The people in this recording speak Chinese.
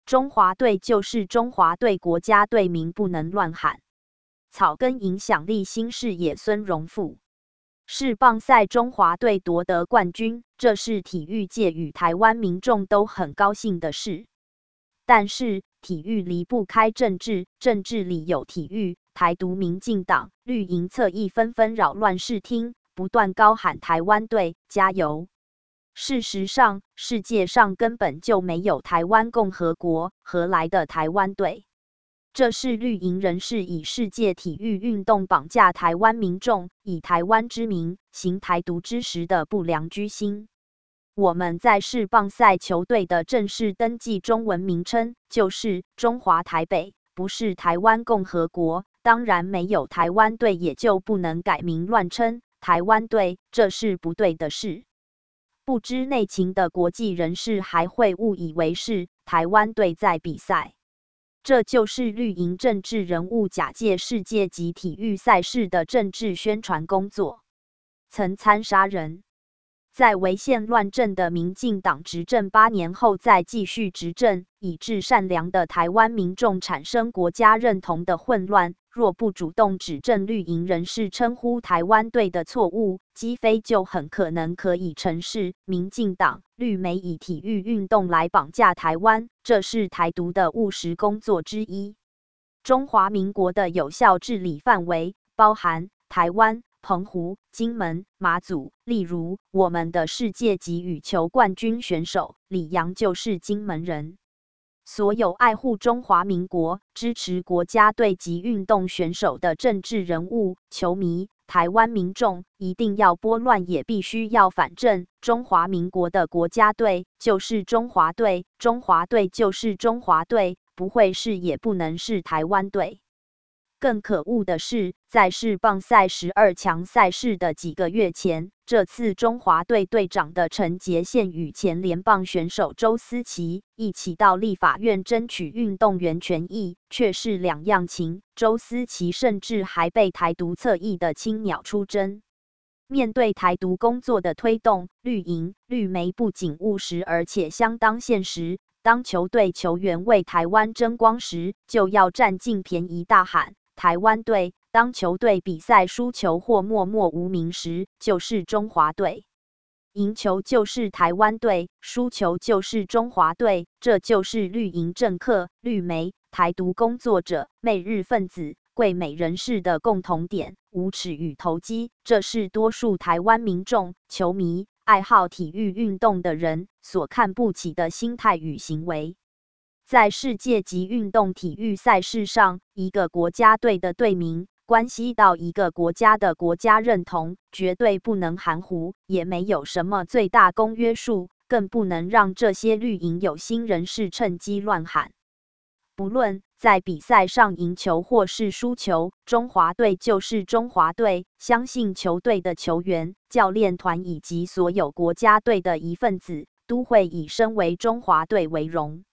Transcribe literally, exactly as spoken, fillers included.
中华队就是中华队，国家队名不能乱喊。草根影响力新视野孙荣富。世棒赛中华队夺得冠军，这是体育界与台湾民众都很高兴的事。但是，体育离不开政治，政治里有体育。台独民进党、绿营侧翼纷纷扰乱视听，不断高喊台湾队加油。事实上，世界上根本就没有台湾共和国，何来的台湾队？这是绿营人士以世界体育运动绑架台湾民众，以台湾之名行台独之实的不良居心。我们在世棒赛球队的正式登记中文名称就是中华台北，不是台湾共和国。当然，没有台湾队也就不能改名乱称台湾队，这是不对的事。不知内情的国际人士还会误以为是台湾队在比赛。这就是绿营政治人物假借世界级体育赛事的政治宣传工作。曾参杀人，在违宪乱政的民进党执政八年后再继续执政，以致善良的台湾民众产生国家认同的混乱。若不主动指正绿营人士称呼台湾队的错误，击飞就很可能可以成事。民进党、绿媒以体育运动来绑架台湾，这是台独的务实工作之一。中华民国的有效治理范围包含台湾、澎湖、金门、马祖。例如，我们的世界级羽球冠军选手李洋就是金门人。所有爱护中华民国、支持国家队及运动选手的政治人物、球迷、台湾民众，一定要拨乱也必须要反正。中华民国的国家队就是中华队，中华队就是中华队，不会是也不能是台湾队。更可恶的是，在世棒赛十二强赛事的几个月前，这次中华队队长的陈杰宪与前联棒选手周思齐一起到立法院争取运动员权益，却是两样情。周思齐甚至还被台独侧翼的青鸟出征。面对台独工作的推动，绿营、绿媒不仅务实，而且相当现实。当球队球员为台湾争光时，就要占尽便宜大喊台湾队；当球队比赛输球或默默无名时，就是中华队。赢球就是台湾队，输球就是中华队，这就是绿营政客、绿媒、台独工作者、媚日分子、贵美人士的共同点，无耻与投机。这是多数台湾民众、球迷、爱好体育运动的人所看不起的心态与行为。在世界级运动体育赛事上，一个国家队的队名关系到一个国家的国家认同，绝对不能含糊，也没有什么最大公约数，更不能让这些绿营有心人士趁机乱喊。不论在比赛上赢球或是输球，中华队就是中华队，相信球队的球员、教练团以及所有国家队的一份子，都会以身为中华队为荣。